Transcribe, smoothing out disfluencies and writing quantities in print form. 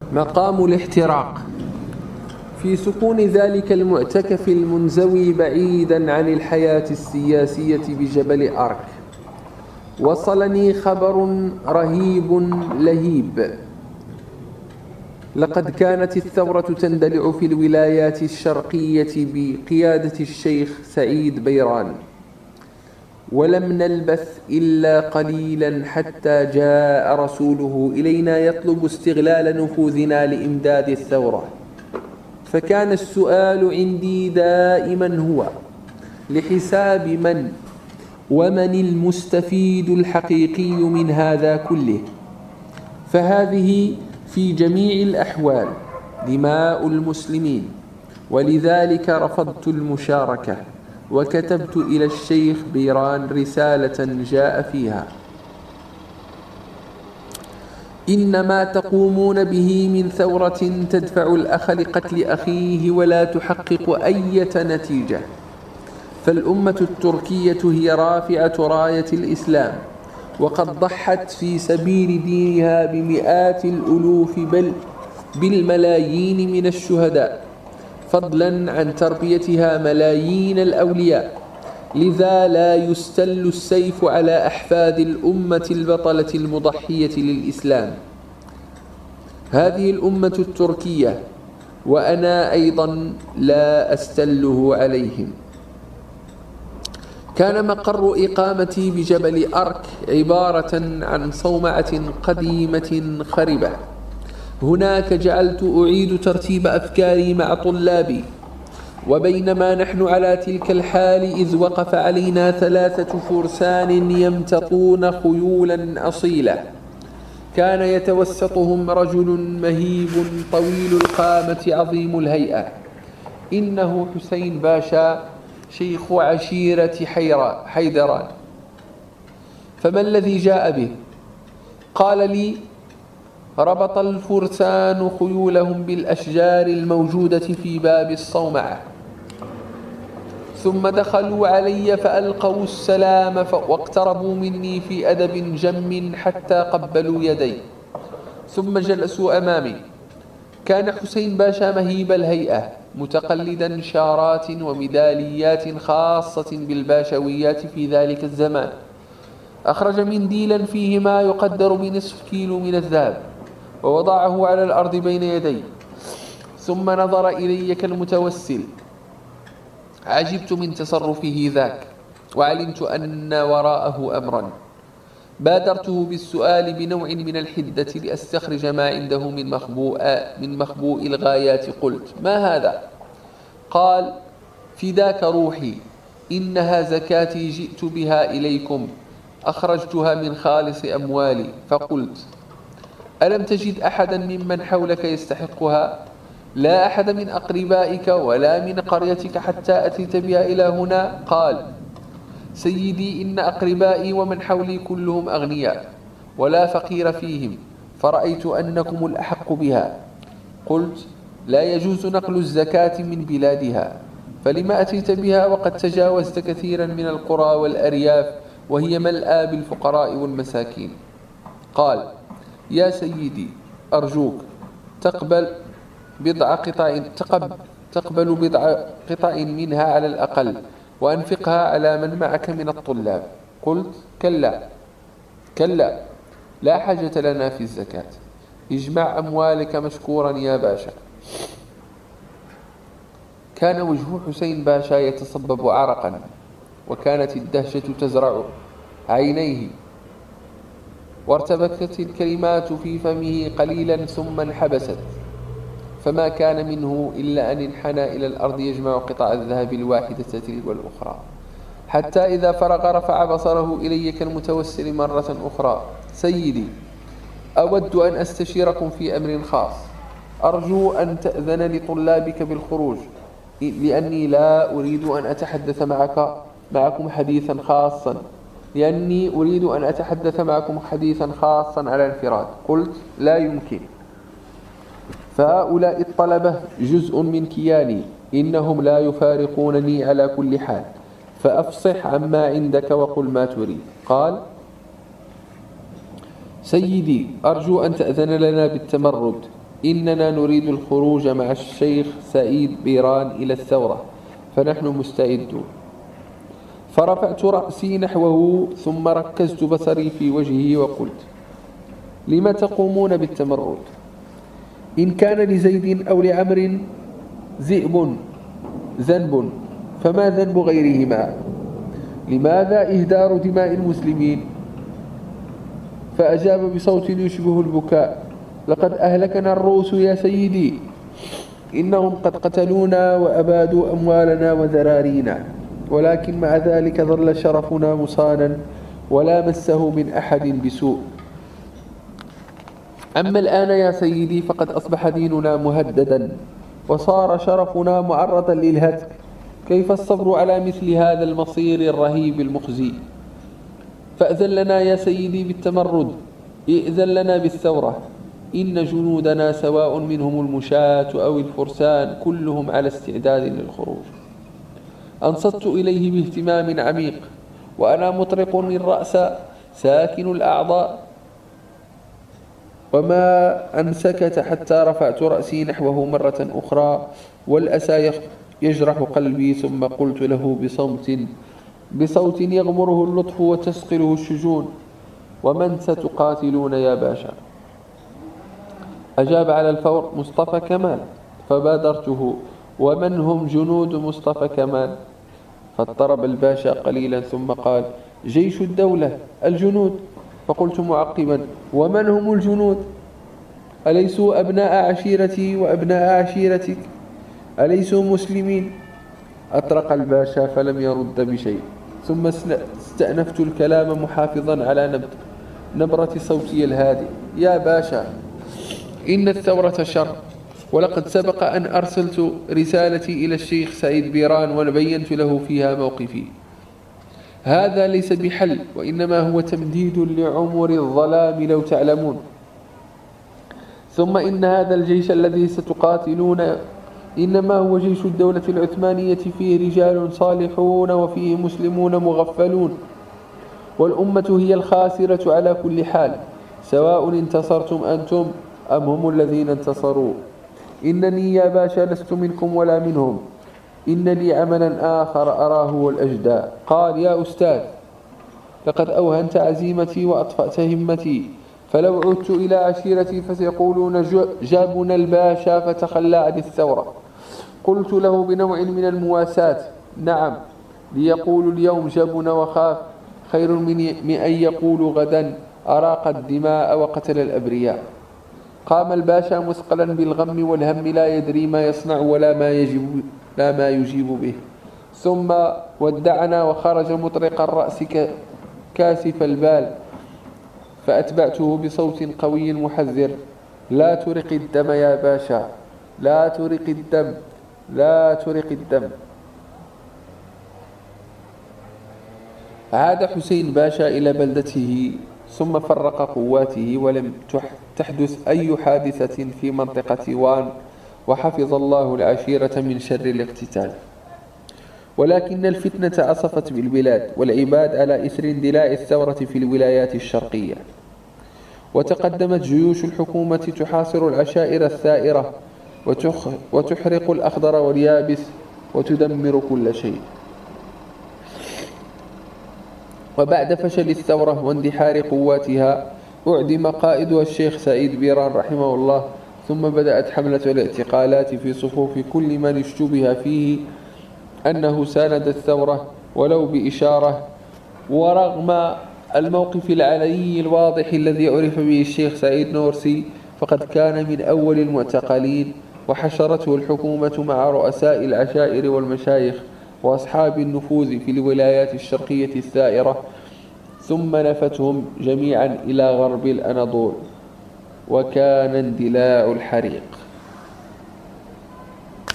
مقام الاحتراق. في سكون ذلك المعتكف المنزوي بعيدا عن الحياة السياسية بجبل أرك، وصلني خبر رهيب لهيب. لقد كانت الثورة تندلع في الولايات الشرقية بقيادة الشيخ سعيد بيران، ولم نلبث إلا قليلا حتى جاء رسوله إلينا يطلب استغلال نفوذنا لإمداد الثورة. فكان السؤال عندي دائما هو: لحساب من؟ ومن المستفيد الحقيقي من هذا كله؟ فهذه في جميع الأحوال دماء المسلمين، ولذلك رفضت المشاركة، وكتبت إلى الشيخ بيران رسالة جاء فيها: إن ما تقومون به من ثورة تدفع الأخ لقتل أخيه ولا تحقق أي نتيجة، فالأمة التركية هي رافعة راية الإسلام، وقد ضحت في سبيل دينها بمئات الألوف بل بالملايين من الشهداء، فضلا عن تربيتها ملايين الأولياء. لذا لا يستل السيف على أحفاد الأمة البطلة المضحية للإسلام. هذه الأمة التركية، وأنا أيضا لا أستله عليهم. كان مقر إقامتي بجبل أرك عبارة عن صومعة قديمة خربة. هناك جعلت أعيد ترتيب أفكاري مع طلابي، وبينما نحن على تلك الحال إذ وقف علينا 3 فرسان يمتطون خيولا أصيلة. كان يتوسطهم رجل مهيب طويل القامة عظيم الهيئة، إنه حسين باشا شيخ عشيرة حيدران. فما الذي جاء به؟ قال لي: ربط الفرسان خيولهم بالأشجار الموجودة في باب الصومعة، ثم دخلوا علي فألقوا السلام واقتربوا مني في أدب جم حتى قبلوا يدي، ثم جلسوا أمامي. كان حسين باشا مهيب الهيئة، متقلدا شارات وميداليات خاصة بالباشويات في ذلك الزمان. أخرج منديلا فيه ما يقدر بنصف كيلو من الذهب، ووضعه على الأرض بين يدي، ثم نظر إلي كالمتوسل. عجبت من تصرفه ذاك، وعلمت أن وراءه أمرا. بادرته بالسؤال بنوع من الحدة لأستخرج ما عنده من مخبوء الغايات. قلت: ما هذا؟ قال: فداك روحي، إنها زكاتي جئت بها إليكم، أخرجتها من خالص أموالي. فقلت: ألم تجد أحدا ممن حولك يستحقها؟ لا أحد من أقربائك ولا من قريتك حتى أتيت بها إلى هنا؟ قال: سيدي، إن أقربائي ومن حولي كلهم أغنياء ولا فقير فيهم، فرأيت أنكم الأحق بها. قلت: لا يجوز نقل الزكاة من بلادها، فلما أتيت بها وقد تجاوزت كثيرا من القرى والأرياف وهي ملأى بالفقراء والمساكين؟ قال: يا سيدي، أرجوك تقبل بضع قطع منها على الأقل، وأنفقها على من معك من الطلاب. قلت: كلا، لا حاجة لنا في الزكاة، اجمع أموالك مشكورا يا باشا. كان وجه حسين باشا يتصبب عرقا، وكانت الدهشة تزرع عينيه، وارتبكت الكلمات في فمه قليلا ثم انحبست، فما كان منه إلا أن انحنى إلى الأرض يجمع قطع الذهب الواحدة تلو الأخرى، حتى إذا فرغ رفع بصره إلي كالمتوسل مرة أخرى: سيدي، أود أن أستشيركم في أمر خاص، أرجو أن تأذن لطلابك بالخروج، لأني لا أريد أن أتحدث معكم حديثا خاصا على انفراد. قلت: لا يمكن، فهؤلاء الطلبة جزء من كياني، إنهم لا يفارقونني على كل حال، فأفصح عما عندك وقل ما تريد. قال: سيدي، أرجو أن تأذن لنا بالتمرد، إننا نريد الخروج مع الشيخ سعيد بيران إلى الثورة فنحن مستعدون. فرفعت رأسي نحوه ثم ركزت بصري في وجهه وقلت: لم تقومون بالتمرد؟ إن كان لزيد أو لعمر ذنب فما ذنب غيرهما؟ لماذا إهدار دماء المسلمين؟ فأجاب بصوت يشبه البكاء: لقد أهلكنا الروس يا سيدي، إنهم قد قتلونا وأبادوا أموالنا وذرارينا، ولكن مع ذلك ظل شرفنا مصانا ولا مسه من أحد بسوء. أما الآن يا سيدي فقد أصبح ديننا مهددا وصار شرفنا معرضا للهتك، كيف الصبر على مثل هذا المصير الرهيب المخزي؟ فأذن لنا يا سيدي بالتمرد، ائذن لنا بالثورة، إن جنودنا سواء منهم المشاة أو الفرسان كلهم على استعداد للخروج. أنصت إليه باهتمام عميق وأنا مطرق الرأس ساكن الأعضاء، وما أن سكت حتى رفعت رأسي نحوه مرة أخرى والأسى يجرح قلبي، ثم قلت له بصوت يغمره اللطف وتسقله الشجون: ومن ستقاتلون يا باشا؟ أجاب على الفور: مصطفى كمال. فبادرته: ومن هم جنود مصطفى كمال؟ فاضطرب الباشا قليلا ثم قال: جيش الدولة، الجنود. فقلت معقبا: ومن هم الجنود؟ أليسوا أبناء عشيرتي وأبناء عشيرتك؟ أليسوا مسلمين؟ أطرق الباشا فلم يرد بشيء، ثم استأنفت الكلام محافظا على نبرة صوتي الهادئ: يا باشا، إن الثورة شر، ولقد سبق أن أرسلت رسالتي إلى الشيخ سعيد بيران وبينت له فيها موقفي. هذا ليس بحل، وإنما هو تمديد لعمر الظلام لو تعلمون. ثم إن هذا الجيش الذي ستقاتلون إنما هو جيش الدولة العثمانية، فيه رجال صالحون وفيه مسلمون مغفلون، والأمة هي الخاسرة على كل حال، سواء انتصرتم أنتم أم هم الذين انتصروا. إنني يا باشا لست منكم ولا منهم، إن لي عملا آخر أراه هو الأجدى. قال: يا أستاذ، لقد أوهنت عزيمتي وأطفأت همتي، فلو عدت إلى عشيرتي فسيقولون جابنا الباشا فتخلى عن الثورة. قلت له بنوع من المواساة: نعم، ليقولوا اليوم جبن وخاف خير من أن يقولوا غدا أراق الدماء وقتل الأبرياء. قام الباشا مثقلا بالغم والهم، لا يدري ما يصنع ولا ما يجيب به، ثم ودعنا وخرج مطرق الرأس كاسف البال. فأتبعته بصوت قوي محذر: لا ترق الدم يا باشا، لا ترق الدم، لا ترق الدم. عاد حسين باشا إلى بلدته ثم فرق قواته، ولم تحدث أي حادثة في منطقة وان، وحفظ الله العشيرة من شر الاقتتال. ولكن الفتنة عصفت بالبلاد والعباد على إثر اندلاع الثورة في الولايات الشرقية، وتقدمت جيوش الحكومة تحاصر العشائر الثائرة وتحرق الأخضر واليابس وتدمر كل شيء. وبعد فشل الثورة واندحار قواتها أعدم قائدها الشيخ سعيد بيران رحمه الله، ثم بدأت حملة الاعتقالات في صفوف كل من اشتبه فيه أنه ساند الثورة ولو بإشارة. ورغم الموقف العلني الواضح الذي عرف به الشيخ سعيد نورسي، فقد كان من أول المعتقلين، وحشرته الحكومة مع رؤساء العشائر والمشايخ وأصحاب النفوذ في الولايات الشرقية الثائرة، ثم نفتهم جميعا إلى غرب الأناضول، وكان اندلاع الحريق.